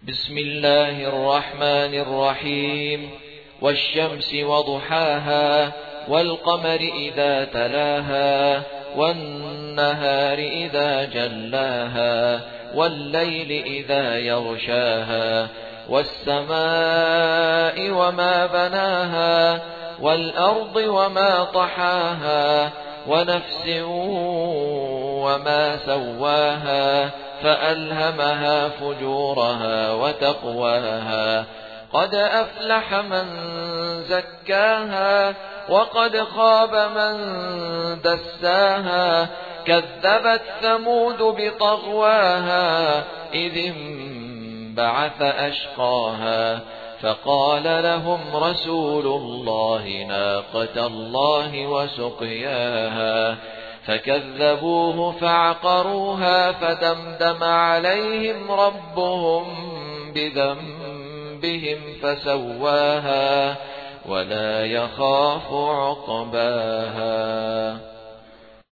بسم الله الرحمن الرحيم والشمس وضحاها والقمر إذا تلاها والنهار إذا جلاها والليل إذا يغشاها والسماء وما بناها والأرض وما طحاها ونفس وما سواها فألهمها فجورها وتقواها قد أفلح من زكاها وقد خاب من دساها كذبت ثمود بطغواها إذ انبعث أشقاها فقال لهم رسول الله ناقة الله وسقياها فكذبوه فعقروها فدمدم عليهم ربهم بذنبهم فسواها ولا يخاف عقباها.